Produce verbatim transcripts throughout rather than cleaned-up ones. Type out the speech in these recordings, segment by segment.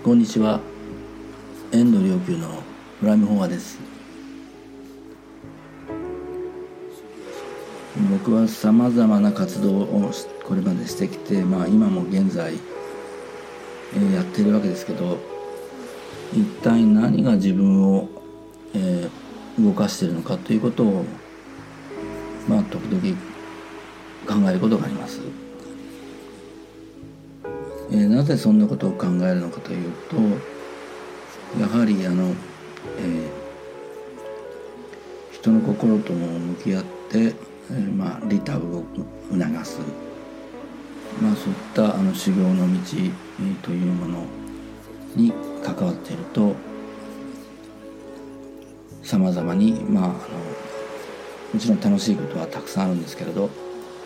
こんにちは。遠藤良久のプライムフォアです。僕はさまざまな活動をこれまでしてきて、まあ、今も現在、えー、やっているわけですけど、一体何が自分を、えー、動かしているのかということを、まあ、時々考えることがあります。えー、なぜそんなことを考えるのかというと、やはりあの、えー、人の心とも向き合って、えー、まあ利他を促す、まあ、そういったあの修行の道、えー、というものに関わっていると、さまざまに、まあ、あのもちろん楽しいことはたくさんあるんですけれど、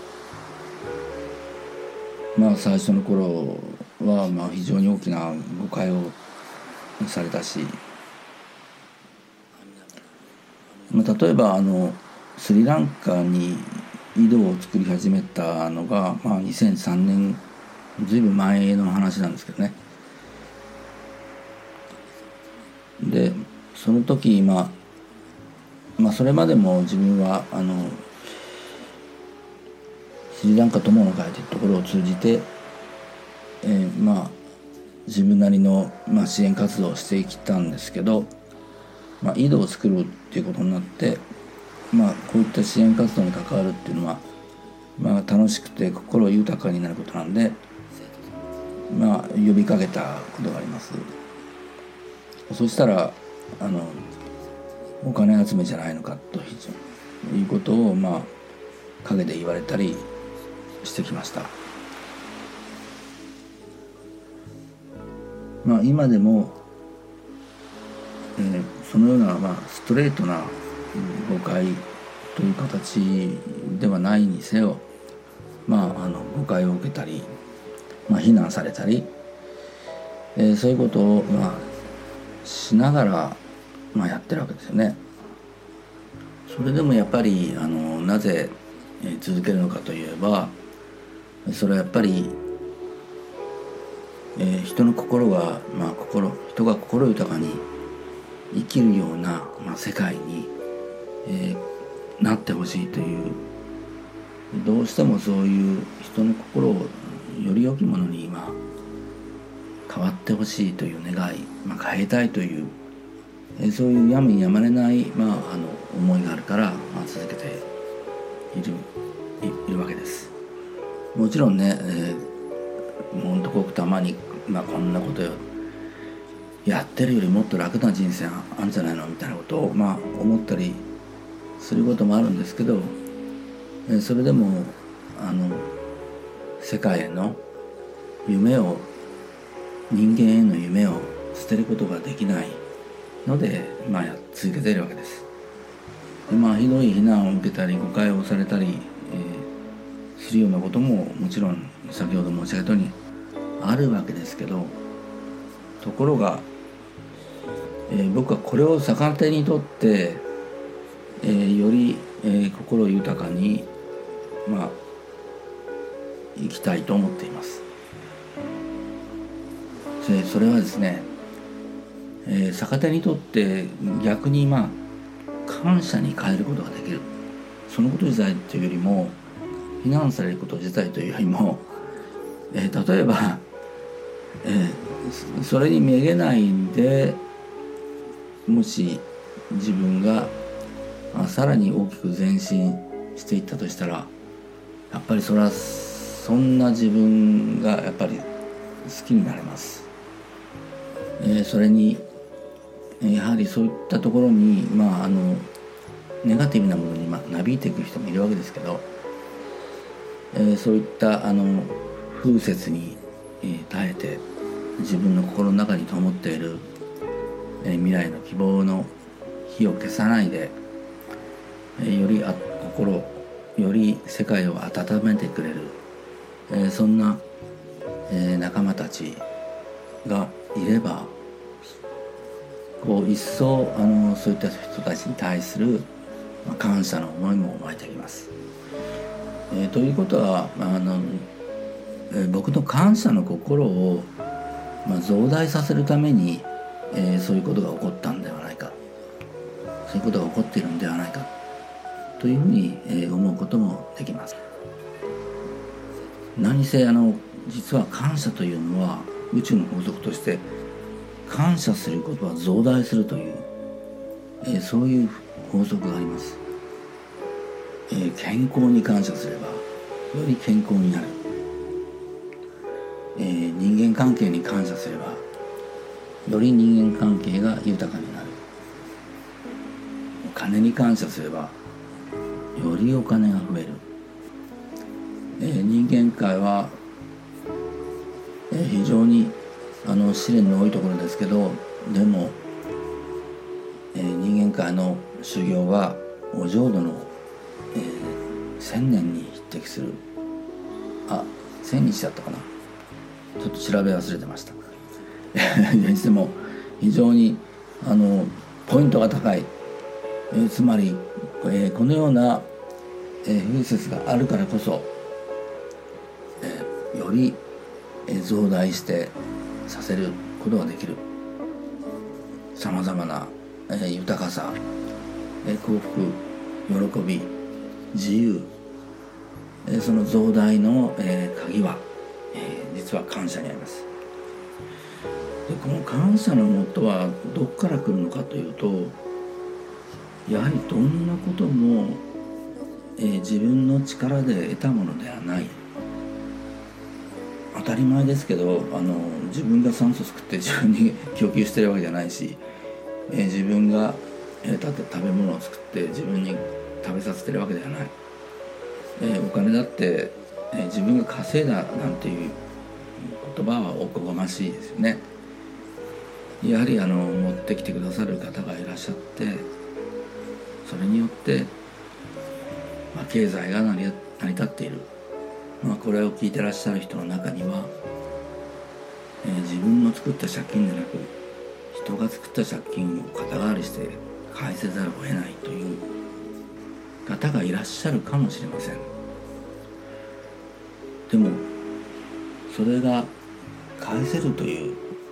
まあ最初の頃はまあ非常に大きな誤解をされたし、まあ、例えばあのスリランカに井戸を作り始めたのが、まあ、にせんさんねん、ずいぶん前の話なんですけどね。でその時、まあ、まあそれまでも自分はあのスリランカ友の会というところを通じて、えー、まあ自分なりの、まあ、支援活動をしてきたんですけど、まあ、井戸を作るっていうことになって、まあ、こういった支援活動に関わるっていうのは、まあ、楽しくて心豊かになることなんで、まあ、呼びかけたことがあります。そしたらあのお金集めじゃないのかということを、まあ、陰で言われたりしてきました。まあ、今でも、えー、そのような、まあ、ストレートな誤解という形ではないにせよ、まあ、あの誤解を受けたり、まあ、非難されたり、えー、そういうことを、まあ、しながら、まあ、やってるわけですよね。それでもやっぱりあのなぜ続けるのかといえば、それはやっぱり、えー、人の心が、まあ、心人が心豊かに生きるような、まあ、世界に、えー、なってほしいという、どうしてもそういう人の心をより良きものに、まあ、変わってほしいという願い、まあ、変えたいという、えー、そういうやむにやまれない、まあ、あの思いがあるから、まあ、続けている、い、いるわけです。もちろんね、えー、ほんとごくたまに、まあ、こんなことよやってるよりもっと楽な人生あるんじゃないのみたいなことを、まあ、思ったりすることもあるんですけど、えー、それでもあの世界への夢を人間への夢を捨てることができないので、まあ、続けているわけです。で、まあ、ひどい非難を受けたり誤解をされたり、えー、するようなことももちろん先ほど申し上げたようにあるわけですけど、ところが、えー、僕はこれを逆手にとって、えー、より、えー、心豊かに、まあ、生きたいと思っています。でそれはですね、えー、逆手にとって逆に、まあ、感謝に変えることができる。そのこと自体というよりも、非難されること自体というよりも、えー、例えば、えー、それにめげないで、もし自分がさらに大きく前進していったとしたら、やっぱりそれはそんな自分がやっぱり好きになれます。えー、それにやはりそういったところに、まあ、あのネガティブなものに、まあ、なびいていく人もいるわけですけど、えー、そういったあの風雪に、えー、耐えて自分の心の中に灯っている、えー、未来の希望の火を消さないで、えー、よりあ心より世界を温めてくれる、えー、そんな、えー、仲間たちがいれば、こう一層あのそういった人たちに対する、まあ、感謝の思いも湧いてきます。えー、ということはあの、えー、僕の感謝の心を、 まあ、増大させるために、えー、そういうことが起こったんではないか、そういうことが起こっているんではないかというふうに、えー、思うこともできます。何せあの実は感謝というのは宇宙の法則として感謝することは増大するという、えー、そういう法則があります。えー、健康に感謝すればより健康になる、えー、人間関係に感謝すればより人間関係が豊かになる、お金に感謝すればよりお金が増える、えー、人間界は、えー、非常にあの試練の多いところですけど、でも、えー、人間界の修行はお浄土の、えー、千年に匹敵する、あ、千日だったかな、ちょっと調べ忘れてました。にしても非常にあのポイントが高い、えー、つまり、えー、このような、えー、風説があるからこそ、えー、より、えー、増大してさせることができる、さまざまな、えー、豊かさ、えー、幸福、喜び、自由、えー、その増大の、えー、鍵は、えー、実は感謝にあります。でこの感謝のもとはどこから来るのかというと、やはりどんなことも、えー、自分の力で得たものではない。当たり前ですけど、あの自分が酸素作って自分に供給してるわけじゃないし、えー、自分が、えー、だって食べ物を作って自分に食べさせてるわけではない、えー、お金だって、えー、自分が稼いだなんていう言葉はおこがましいですよね。やはりあの持ってきてくださる方がいらっしゃって、それによって、まあ、経済が成り立っている、まあ、これを聞いてらっしゃる人の中には、えー、自分の作った借金でなく人が作った借金を肩代わりして返せざるを得ないという方がいらっしゃるかもしれません。でもそれが返せるという、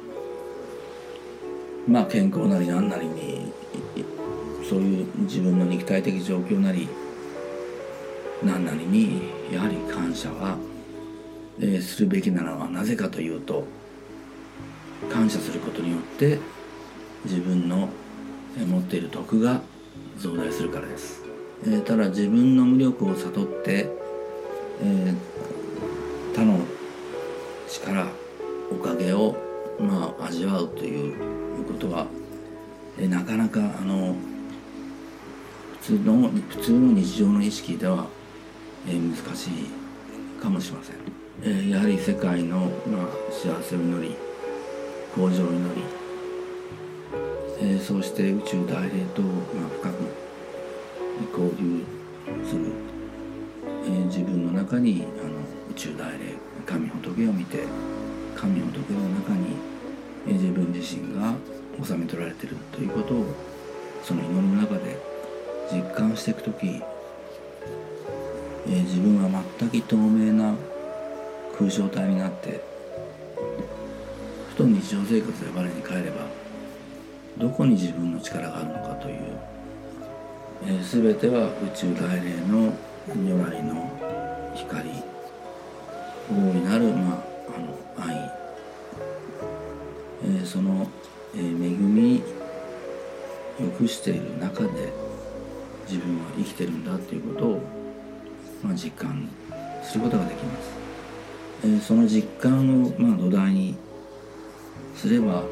まあ健康なり何なりにそういう自分の肉体的状況なり何なりにやはり感謝は、えー、するべきなのはなぜかというと、感謝することによって自分の持っている徳が増大するからです。えー、ただ自分の無力を悟って、えー、他の力おかげを、まあ、味わうということは、えー、なかなかあの普通の普通の日常の意識では、えー、難しいかもしれません。えー、やはり世界の、まあ、幸せを祈り、向上を祈り、えー、そうして宇宙大霊と、まあ、深く交流する、えー、自分の中にあの宇宙大霊神仏を見て、神仏の中に、えー、自分自身が収め取られているということをその祈りの中で実感していくとき、えー、自分は全く透明な空想体になってふと日常生活で我に返ればどこに自分の力があるのかという、えー、全ては宇宙大霊の如来の光、大いなる、まあ、あの愛、えー、その、えー、恵み良くしている中で自分は生きてるんだということを、まあ、実感することができます。えー、その実感を、まあ、土台にすれば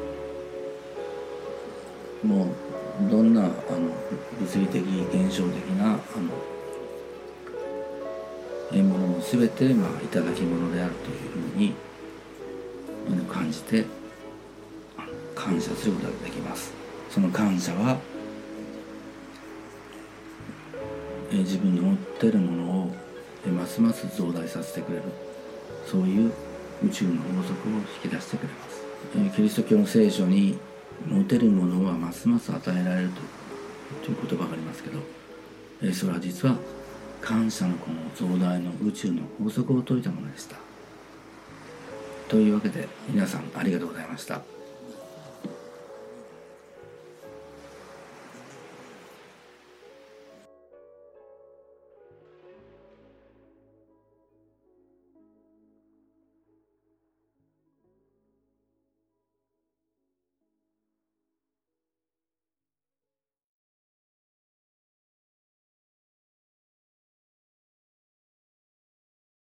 もうどんなあの物理的現象的なあの獲物も全て、まあ、いただき物であるというふうに感じて感謝することができます。その感謝はえ自分の持っているものをえますます増大させてくれる、そういう宇宙の法則を引き出してくれます。えキリスト教の聖書に持てるものはますます与えられるという言葉がありますけど、えそれは実は感謝のこの増大の宇宙の法則を説いたものでした。 というわけで皆さんありがとうございました。